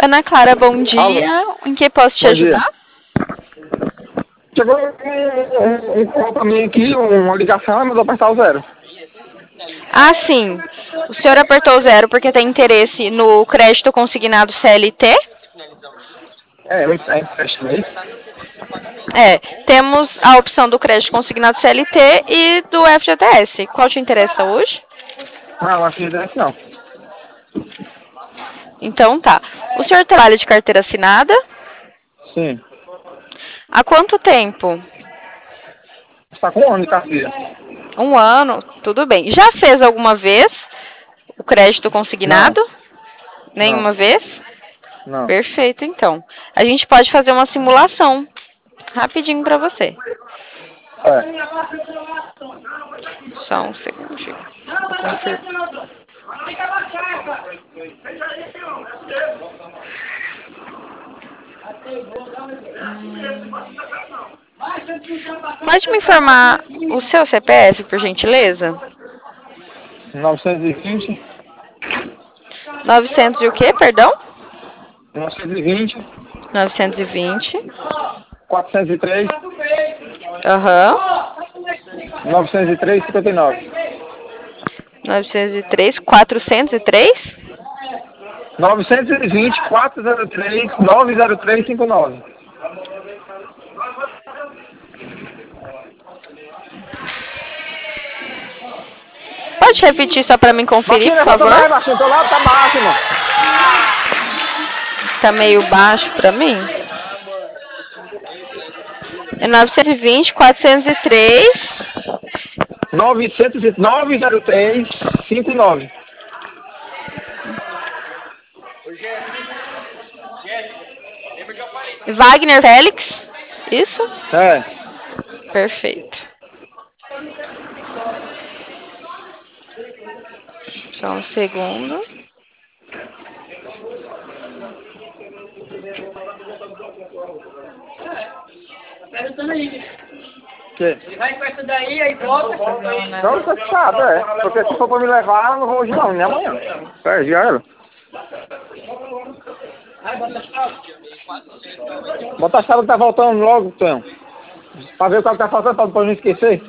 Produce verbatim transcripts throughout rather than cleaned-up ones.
Ana Clara, bom Alô, dia. Em que posso te bom dia. ajudar? Chegou um, um, um call pra mim aqui, uma ligação, mas eu apertar o zero. Ah, sim. O senhor apertou zero porque tem interesse no crédito consignado C L T? É, é empréstimo, é isso? É, temos a opção do crédito consignado C L T e do F G T S. Qual te interessa hoje? Não, acho que não é não. Então tá. O senhor trabalha de carteira assinada? Sim. Há quanto tempo? Você tá com um ano de carteira? Um ano? Tudo bem. Já fez alguma vez o crédito Não, consignado? não, Nenhuma vez? não. Perfeito, então. A gente pode fazer uma simulação rapidinho para você. É. Só um segundinho. Vou confirmar. Hum, Pode me informar o seu C P F, por gentileza? novecentos e vinte, Novecentos e o quê, perdão? novecentos e vinte, Novecentos e vinte. quatrocentos e três, Aham. novecentos e três, cinquenta e nove. Novecentos e três. Quatrocentos e três. novecentos e vinte, quatrocentos e três, nove zero três cinco nove. Pode repetir só para mim conferir, Baixinho, por levanta favor? mais, baixinho. Teu lado tá baixo, mano. Tá meio baixo para mim. É novecentos e vinte, quatrocentos e três. novecentos e nove zero três cinco nove. Wagner Félix. Isso? É. Perfeito. Só um segundo. Que? Ele vai com essa daí, aí volta. Não, você sabe, é. Porque se for pra me levar, eu não vou hoje não, nem amanhã. É, já era. Bota a chave que tá faltando logo, Tonho. Pra ver o que tá faltando, pra, pra não esquecer.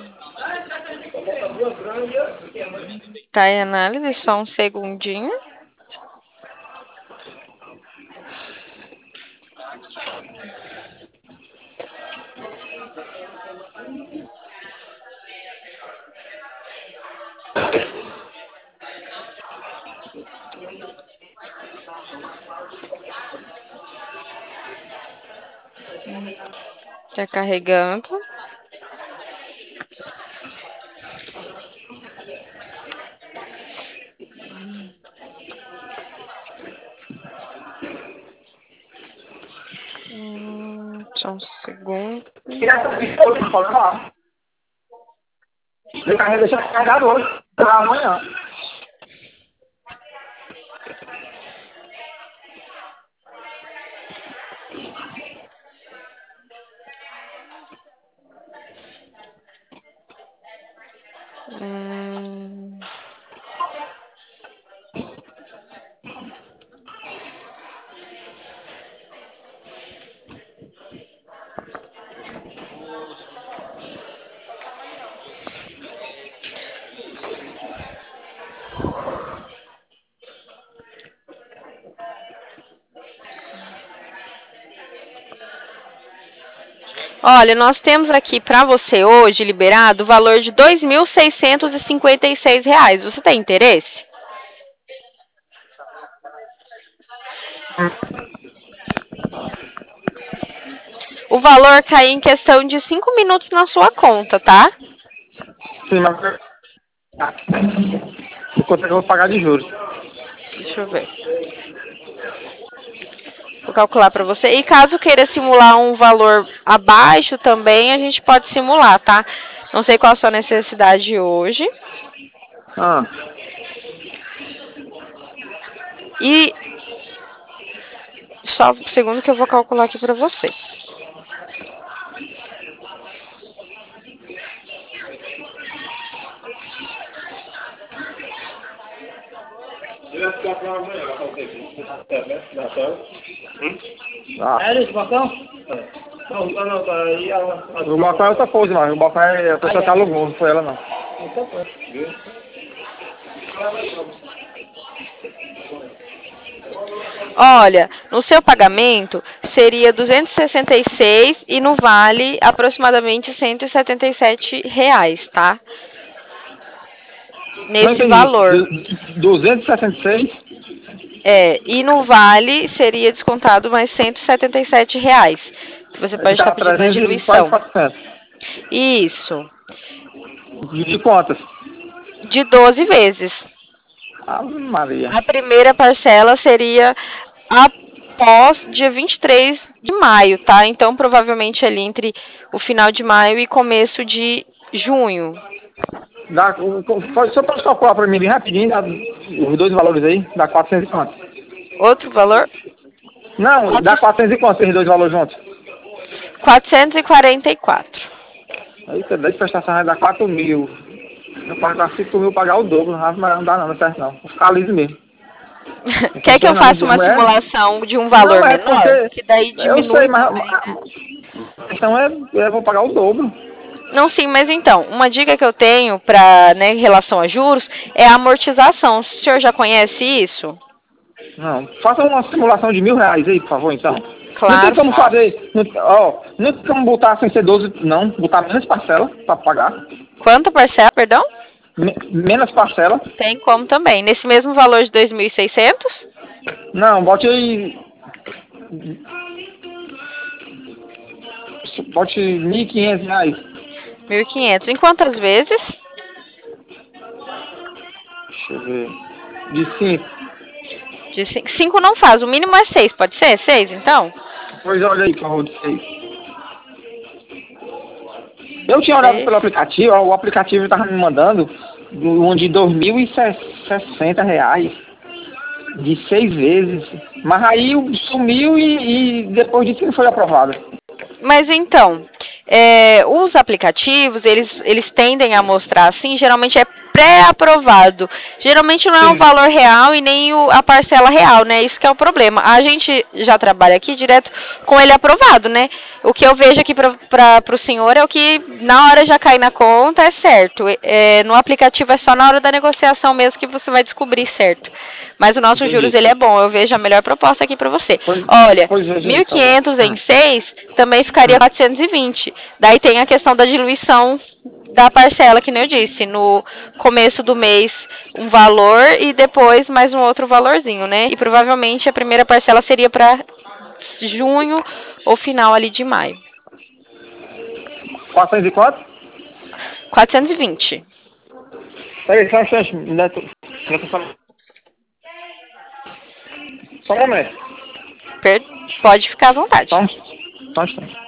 Tá em análise, só um segundinho. Tá carregando. Hum, só um segundo. Ele carrega, deixa carregado hoje. Pra amanhã. Hum, Olha, nós temos aqui para você hoje liberado o valor de dois mil seiscentos e cinquenta e seis reais. Você tem interesse? O valor cai em questão de cinco minutos na sua conta, tá? Sim, mas... Enquanto eu vou pagar de juros. Deixa eu ver. Vou calcular para você. E caso queira simular um valor abaixo também, a gente pode simular, tá? Não sei qual a sua necessidade hoje. Ah. E só um segundo que eu vou calcular aqui para você. Ele vai ficar pra amanhã, vai fazer aqui. Ah. É esse balcão? Não, não, não, aí a... O balcão é outra coisa, mano. O balcão é a pessoa que alugou, não foi ela não. Olha, no seu pagamento seria duzentos e sessenta e seis e no vale aproximadamente cento e setenta e sete reais, tá? Não Nesse entendi. valor. Du- duzentos e sessenta e seis? É, e no vale seria descontado mais cento e setenta e sete reais, que você pode estar Dá pedindo na trezentos e quase diluição. quatrocentos. Isso, De de quantas? de doze vezes. Ave Maria. A primeira parcela seria após dia vinte e três de maio, tá? Então, provavelmente ali entre o final de maio e começo de junho. Dá, o- o- pode- só pode calcular pra mim bem rapidinho, dá os dois valores aí, dá quatrocentos e quanto? Outro valor? Não, dá quatrocentos e quanto esses dois valores juntos? quatrocentos e quarenta e quatro. Aí você dá de prestação vai dar quatro mil. Eu pagar cinco mil, pagar o dobro. Não, não dá não, não é certo não. Vou ficar liso mesmo. Não Quer que eu funciona faça não. uma É? simulação de um Não, valor é menor? porque... Que daí Eu diminui sei, mas... também, né? A questão é, eu vou pagar o dobro. Não, sim, mas então, uma dica que eu tenho para, né, em relação a juros é a amortização. O senhor já conhece isso? Não, faça uma simulação de mil reais aí, por favor, então. Não tem Claro, como faço. fazer... Não, ó, não tem como botar sem ser doze, não. Botar menos parcela pra pagar. Quanto parcela, perdão? Me- menos parcela. Tem como também. Nesse mesmo valor de dois mil e seiscentos? Não, bote aí... Bote mil e quinhentos reais. mil e quinhentos. Em quantas vezes? Deixa eu ver. De cinco. De cinco. Cinco não faz, o mínimo é seis, pode ser? Seis, então? Pois olha aí, por favor, de seis. Eu tinha olhado pelo Seis. aplicativo, ó, o aplicativo estava me mandando um de dois mil e sessenta reais. De seis vezes. Mas aí sumiu e, e depois disso não foi aprovado. Mas então, é, os aplicativos, eles, eles tendem a mostrar assim, geralmente é pré-aprovado. Geralmente não é o Sim. valor real e nem o, a parcela real, né? Isso que é o problema. A gente já trabalha aqui direto com ele aprovado, né? O que eu vejo aqui para o senhor é o que na hora já cai na conta, é certo. É, no aplicativo é só na hora da negociação mesmo que você vai descobrir certo. Mas o nosso juros, Entendi. ele é bom. Eu vejo a melhor proposta aqui para você. Pois, Olha, pois é, mil e gente, tá bom. quinhentos em Hum. seis também ficaria quatrocentos e vinte. Daí tem a questão da diluição da parcela, que nem eu disse, no começo do mês um valor e depois mais um outro valorzinho, né? E provavelmente a primeira parcela seria para junho ou final ali de maio. quatrocentos e quanto? quatrocentos e vinte. Peraí, só um instante. me dá tu- me dá tu- Só um momento. Per- Pode ficar à vontade. Só um, só um instante.